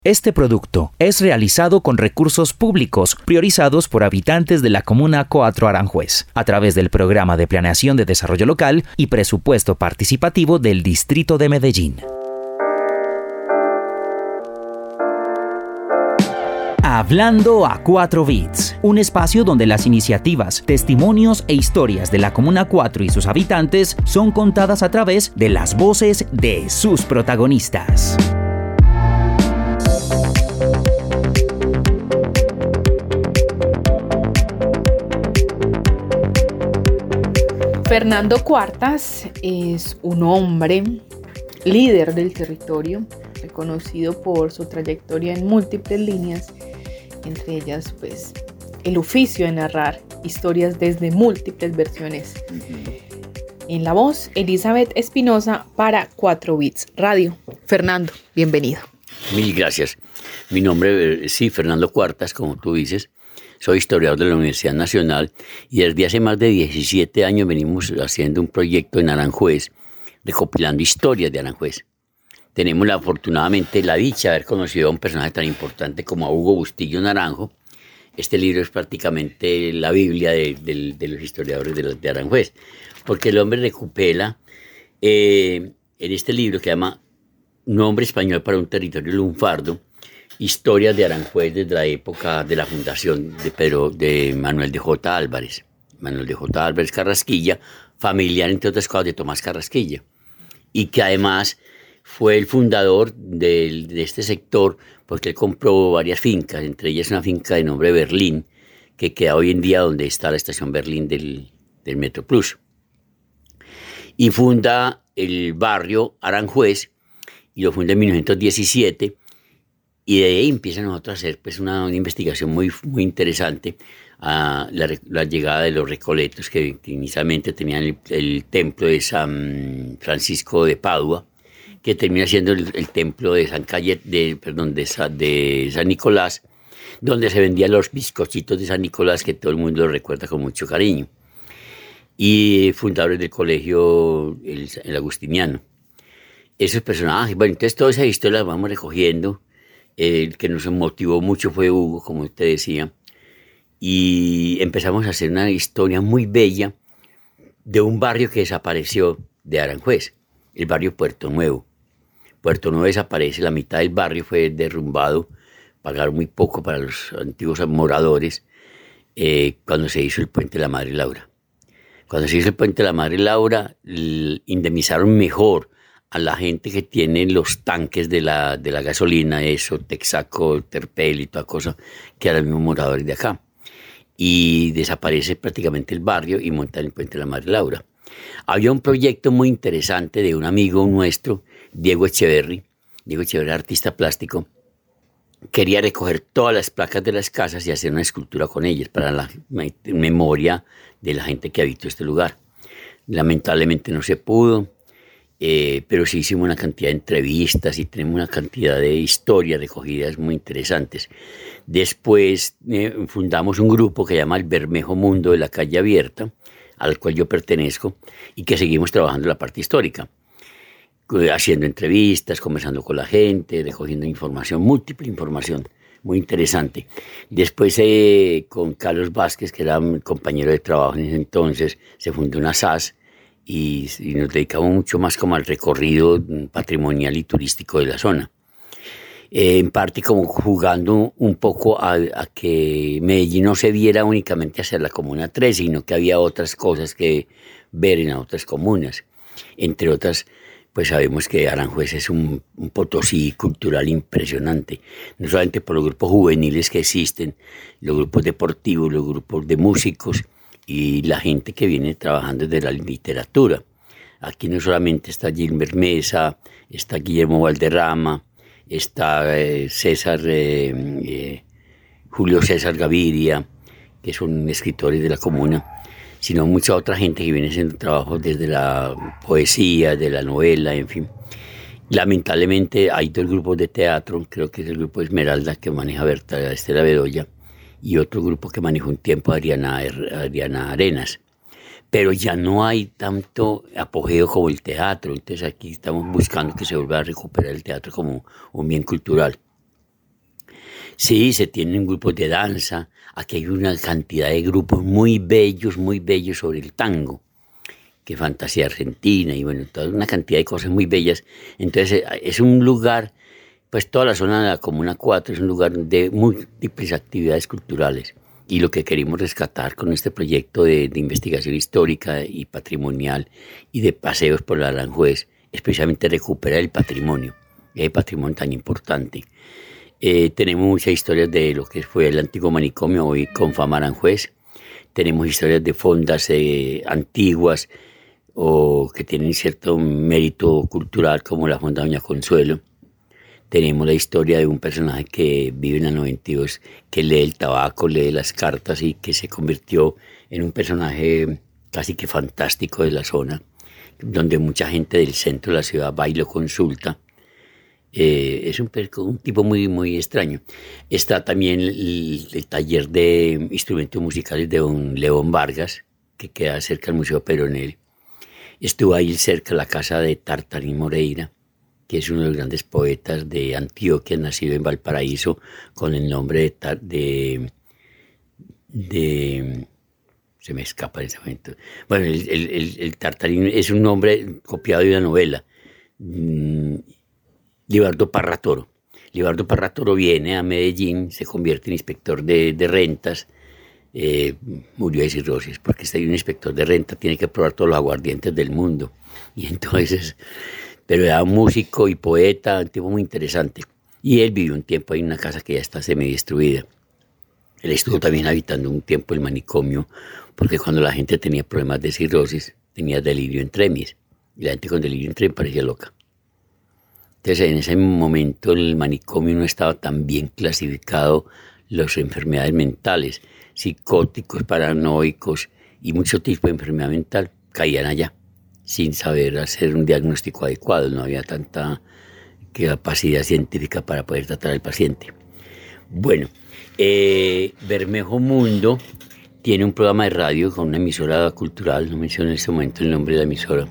Este producto es realizado con recursos públicos priorizados por habitantes de la Comuna 4 Aranjuez, a través del Programa de Planeación de Desarrollo Local y Presupuesto Participativo del Distrito de Medellín. Hablando a 4 bits, un espacio donde las iniciativas, testimonios e historias de la Comuna 4 y sus habitantes son contadas a través de las voces de sus protagonistas. Fernando Cuartas es un hombre líder del territorio, reconocido por su trayectoria en múltiples líneas, entre ellas pues el oficio de narrar historias desde múltiples versiones. En la voz, Elizabeth Espinosa para 4 Bits Radio. Fernando, bienvenido. Mil gracias. Mi nombre es Fernando Cuartas, como tú dices. Soy historiador de la Universidad Nacional y desde hace más de 17 años venimos haciendo un proyecto en Aranjuez, recopilando historias de Aranjuez. Tenemos afortunadamente la dicha de haber conocido a un personaje tan importante como a Hugo Bustillo Naranjo. Este libro es prácticamente la Biblia de los historiadores de Aranjuez, porque el hombre recupera en este libro que se llama Nombre Español para un Territorio Lunfardo, historias de Aranjuez desde la época de la fundación de Manuel de J. Álvarez. Manuel de J. Álvarez Carrasquilla, familiar, entre otras cosas, de Tomás Carrasquilla. Y que además fue el fundador de este sector porque él compró varias fincas, entre ellas una finca de nombre Berlín, que queda hoy en día donde está la estación Berlín del Metro Plus. Y funda el barrio Aranjuez, y lo funda en 1917, y de ahí empiezan nosotros a hacer pues, una investigación muy, muy interesante a la llegada de los recoletos que inicialmente tenían el templo de San Francisco de Padua, que termina siendo el templo de de San Nicolás, donde se vendían los bizcochitos de San Nicolás, que todo el mundo lo recuerda con mucho cariño. Y fundadores del colegio el Agustiniano. Esos personajes, bueno, entonces todas esas historias las vamos recogiendo. El que nos motivó mucho fue Hugo, como usted decía, y empezamos a hacer una historia muy bella de un barrio que desapareció de Aranjuez, el barrio Puerto Nuevo. Puerto Nuevo desaparece, la mitad del barrio fue derrumbado, pagaron muy poco para los antiguos moradores cuando se hizo el puente de la Madre Laura. Cuando se hizo el puente de la Madre Laura, indemnizaron mejor a la gente que tiene los tanques de la gasolina, eso, Texaco, Terpel y toda cosa, que eran los mismos moradores de acá. Y desaparece prácticamente el barrio y montan el puente de la Madre Laura. Había un proyecto muy interesante de un amigo nuestro, Diego Echeverri, artista plástico, quería recoger todas las placas de las casas y hacer una escultura con ellas para la memoria de la gente que habitó este lugar. Lamentablemente no se pudo. Pero sí hicimos una cantidad de entrevistas y tenemos una cantidad de historias recogidas muy interesantes. Después fundamos un grupo que se llama El Bermejo Mundo de la Calle Abierta, al cual yo pertenezco, y que seguimos trabajando la parte histórica, haciendo entrevistas, conversando con la gente, recogiendo información, múltiple información, muy interesante. Después con Carlos Vázquez, que era mi compañero de trabajo en ese entonces, se fundó una SAS, y nos dedicamos mucho más como al recorrido patrimonial y turístico de la zona. En parte como jugando un poco a que Medellín no se viera únicamente hacia la Comuna 13, sino que había otras cosas que ver en otras comunas. Entre otras, pues sabemos que Aranjuez es un Potosí cultural impresionante, no solamente por los grupos juveniles que existen, los grupos deportivos, los grupos de músicos, y la gente que viene trabajando desde la literatura. Aquí no solamente está Gilmer Mesa, está Guillermo Valderrama, está Julio César Gaviria, que son escritores de la comuna, sino mucha otra gente que viene haciendo trabajos desde la poesía, de la novela, en fin. Lamentablemente hay 2 grupos de teatro, creo que es el grupo Esmeralda que maneja Berta Estela Bedoya, y otro grupo que manejó un tiempo Adriana Arenas. Pero ya no hay tanto apogeo como el teatro, entonces aquí estamos buscando que se vuelva a recuperar el teatro como un bien cultural. Sí, se tienen grupos de danza. Aquí hay una cantidad de grupos muy bellos sobre el tango, que Fantasía Argentina y bueno, toda una cantidad de cosas muy bellas. Entonces es un lugar, pues toda la zona de la Comuna 4 es un lugar de múltiples actividades culturales. Y lo que queremos rescatar con este proyecto de investigación histórica y patrimonial y de paseos por la Aranjuez, es precisamente recuperar el patrimonio tan importante. Tenemos muchas historias de lo que fue el antiguo manicomio, hoy Confama Aranjuez. Tenemos historias de fondas antiguas o que tienen cierto mérito cultural, como la fonda Doña Consuelo. Tenemos la historia de un personaje que vive en la 92, que lee el tabaco, lee las cartas y que se convirtió en un personaje casi que fantástico de la zona, donde mucha gente del centro de la ciudad va y lo consulta. Es un tipo muy extraño. Está también el taller de instrumentos musicales de don León Vargas, que queda cerca del Museo Peronel. Estuvo ahí cerca la casa de Tartarín Moreira, que es uno de los grandes poetas de Antioquia, nacido en Valparaíso, con el nombre se me escapa en ese momento. Bueno, el Tartarín es un nombre copiado de una novela. Libardo Parratoro. Libardo Parratoro viene a Medellín, se convierte en inspector de rentas, murió de cirrosis, porque un inspector de renta tiene que probar todos los aguardientes del mundo. Y entonces, pero era un músico y poeta, un tipo muy interesante. Y él vivió un tiempo ahí en una casa que ya está semidestruida. Él estuvo también habitando un tiempo el manicomio, porque cuando la gente tenía problemas de cirrosis, tenía delirio en tremis. Y la gente con delirio en tremis parecía loca. Entonces, en ese momento el manicomio no estaba tan bien clasificado, las enfermedades mentales, psicóticos, paranoicos y mucho tipo de enfermedad mental caían allá, sin saber hacer un diagnóstico adecuado. No había tanta capacidad científica para poder tratar al paciente. Bueno, Bermejo Mundo tiene un programa de radio con una emisora cultural, no menciono en este momento el nombre de la emisora,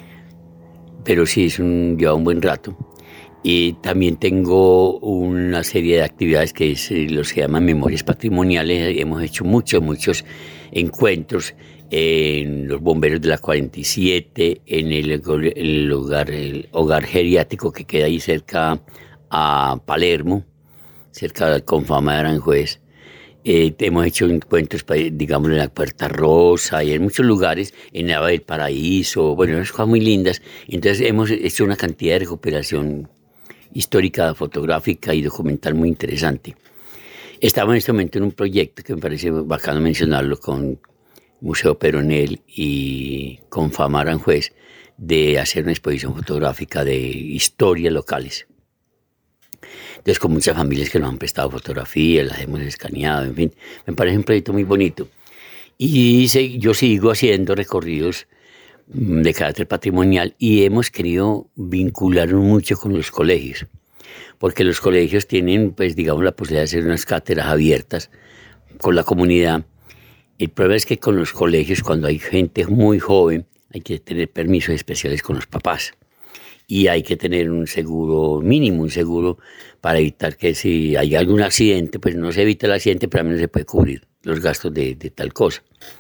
pero sí lleva un buen rato. Y también tengo una serie de actividades que los que llaman memorias patrimoniales. Hemos hecho muchos encuentros en los bomberos de la 47, en el hogar geriátrico que queda ahí cerca a Palermo, cerca del Confama de Aranjuez. Hemos hecho encuentros, digamos, en la Puerta Rosa y en muchos lugares, en Nava del Paraíso, bueno, unas cosas muy lindas. Entonces hemos hecho una cantidad de recuperación histórica, fotográfica y documental muy interesante. Estamos en este momento en un proyecto que me parece bacano mencionarlo con Museo Peronel y con Confama Aranjuez, de hacer una exposición fotográfica de historias locales. Entonces, con muchas familias que nos han prestado fotografías, las hemos escaneado, en fin, me parece un proyecto muy bonito. Y yo sigo haciendo recorridos de carácter patrimonial y hemos querido vincularnos mucho con los colegios, porque los colegios tienen, pues, digamos, la posibilidad de hacer unas cátedras abiertas con la comunidad. El problema es que con los colegios, cuando hay gente muy joven, hay que tener permisos especiales con los papás y hay que tener un seguro mínimo, un seguro para evitar que si hay algún accidente, pues no se evita el accidente, pero al menos se puede cubrir los gastos de tal cosa.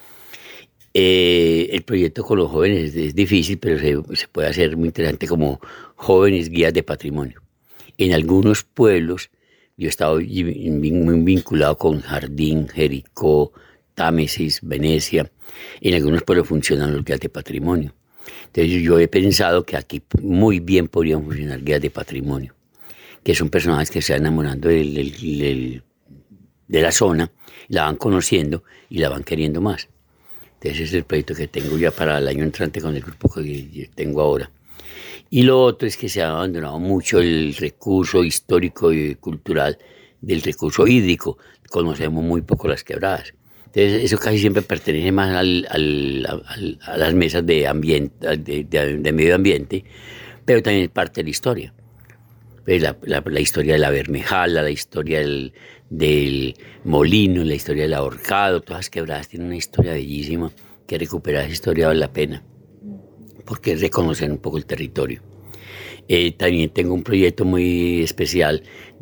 El proyecto con los jóvenes es difícil, pero se puede hacer muy interesante como jóvenes guías de patrimonio. En algunos pueblos, yo he estado muy vinculado con Jardín, Jericó, Támesis, Venecia. En algunos pueblos funcionan los guías de patrimonio. Entonces yo he pensado que aquí muy bien podrían funcionar guías de patrimonio, que son personas que se van enamorando de la zona, la van conociendo y la van queriendo más. Ese es el proyecto que tengo ya para el año entrante con el grupo que tengo ahora. Y lo otro es que se ha abandonado mucho el recurso histórico y cultural del recurso hídrico. Conocemos muy poco las quebradas. Entonces, eso casi siempre pertenece más a las mesas de medio ambiente, pero también es parte de la historia. Pues la historia de la Bermejala, la historia del molino, la historia del ahorcado, todas las quebradas tienen una historia bellísima, que recuperar esa historia vale la pena, porque es reconocer un poco el territorio. También tengo un proyecto muy especial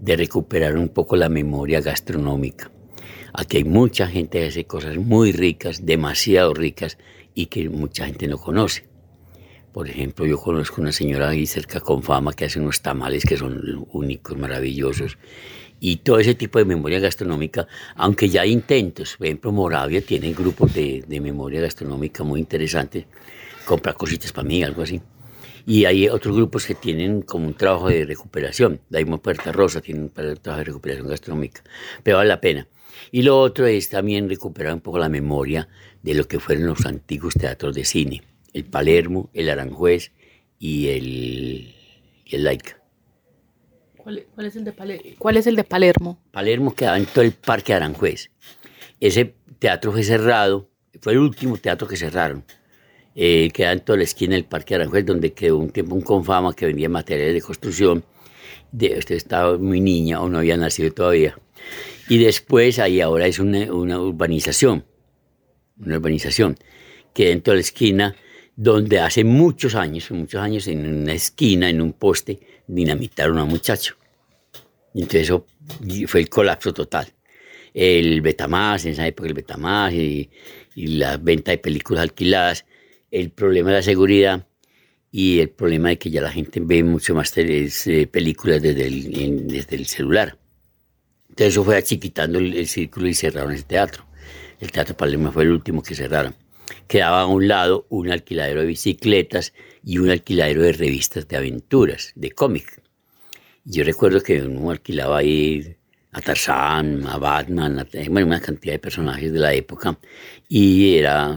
de recuperar un poco la memoria gastronómica. Aquí hay mucha gente que hace cosas muy ricas, demasiado ricas, y que mucha gente no conoce. Por ejemplo, yo conozco una señora ahí cerca con fama que hace unos tamales que son únicos, maravillosos. Y todo ese tipo de memoria gastronómica, aunque ya hay intentos, por ejemplo, Moravia tiene grupos de memoria gastronómica muy interesantes, compra cositas para mí, algo así. Y hay otros grupos que tienen como un trabajo de recuperación. La misma Puerta Rosa tiene un trabajo de recuperación gastronómica, pero vale la pena. Y lo otro es también recuperar un poco la memoria de lo que fueron los antiguos teatros de cine. El Palermo, el Aranjuez y el Laica. ¿Cuál es el de Palermo? Palermo quedaba en todo el Parque Aranjuez. Ese teatro fue cerrado, fue el último teatro que cerraron. Queda en toda la esquina del Parque Aranjuez, donde quedó un tiempo un Confama que vendía materiales de construcción. Usted estaba muy niña o no había nacido todavía. Y después ahí ahora es una urbanización. Una urbanización. Queda en toda la esquina, donde hace muchos años, en una esquina, en un poste, dinamitaron a un muchacho. Y entonces eso fue el colapso total. El Betamax, en esa época el Betamax y la venta de películas alquiladas, el problema de la seguridad y el problema de que ya la gente ve mucho más películas desde el celular. Entonces eso fue achiquitando el círculo y cerraron ese teatro. El Teatro Palermo fue el último que cerraron. Quedaba a un lado un alquiladero de bicicletas y un alquiladero de revistas de aventuras, de cómic. Yo recuerdo que uno alquilaba ahí a Tarzán, a Batman, una cantidad de personajes de la época, y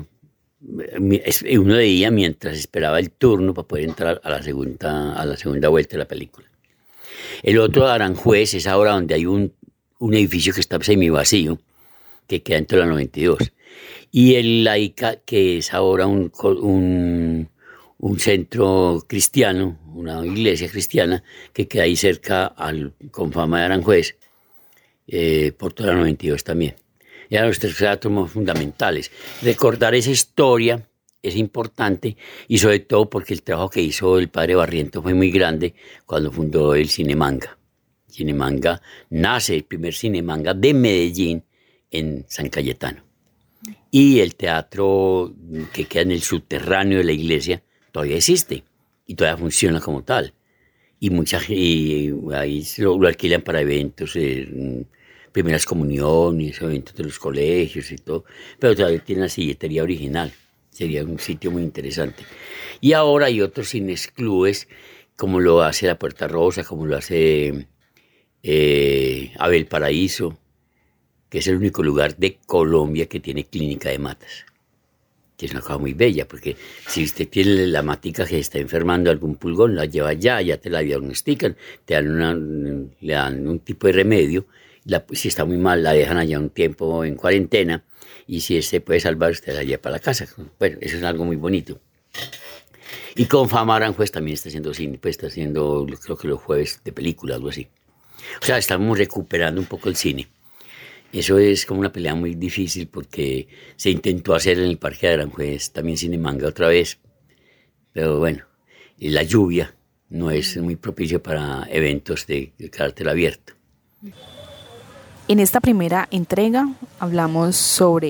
uno veía mientras esperaba el turno para poder entrar a la segunda vuelta de la película. El otro Aranjuez es ahora donde hay un edificio que está semivacío, que queda entre la 92. Y el Laica, que es ahora un centro cristiano, una iglesia cristiana, que queda ahí cerca al Confama de Aranjuez, por toda la 92 también. Eran los tres teatros fundamentales. Recordar esa historia es importante, y sobre todo porque el trabajo que hizo el padre Barrientos fue muy grande cuando fundó el Cinemanga. Cinemanga nace, el primer Cinemanga de Medellín, en San Cayetano. Y el teatro que queda en el subterráneo de la iglesia todavía existe y todavía funciona como tal. Y ahí lo alquilan para eventos, primeras comuniones, eventos de los colegios y todo. Pero todavía tiene la silletería original. Sería un sitio muy interesante. Y ahora hay otros cines clubes, como lo hace la Puerta Rosa, como lo hace Abel Paraíso, que es el único lugar de Colombia que tiene clínica de matas, que es una cosa muy bella, porque si usted tiene la matica que está enfermando algún pulgón, la lleva ya te la diagnostican, le dan un tipo de remedio, si está muy mal la dejan allá un tiempo en cuarentena, y si se puede salvar, usted la lleva para la casa. Bueno, eso es algo muy bonito. Y Confama Aranjuez también está haciendo cine, pues está haciendo, creo que los jueves de película, algo así. O sea, estamos recuperando un poco el cine. Eso es como una pelea muy difícil, porque se intentó hacer en el Parque de Aranjuez también Cinemanga otra vez, pero bueno, la lluvia no es muy propicio para eventos de carácter abierto. En esta primera entrega hablamos sobre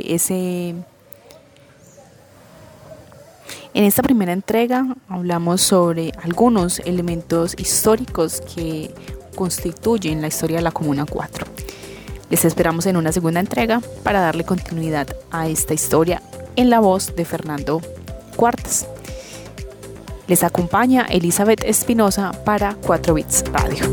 algunos elementos históricos que constituyen la historia de la Comuna 4. Les esperamos en una segunda entrega para darle continuidad a esta historia en la voz de Fernando Cuartas. Les acompaña Elizabeth Espinosa para 4 Bits Radio.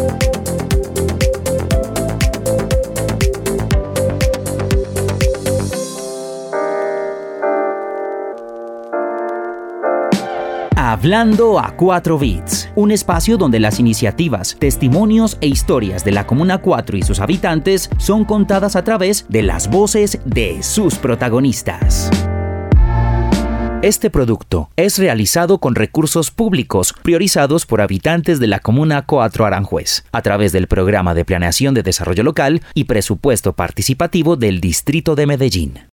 Hablando a 4 Bits, un espacio donde las iniciativas, testimonios e historias de la Comuna 4 y sus habitantes son contadas a través de las voces de sus protagonistas. Este producto es realizado con recursos públicos priorizados por habitantes de la Comuna 4 Aranjuez, a través del Programa de Planeación de Desarrollo Local y Presupuesto Participativo del Distrito de Medellín.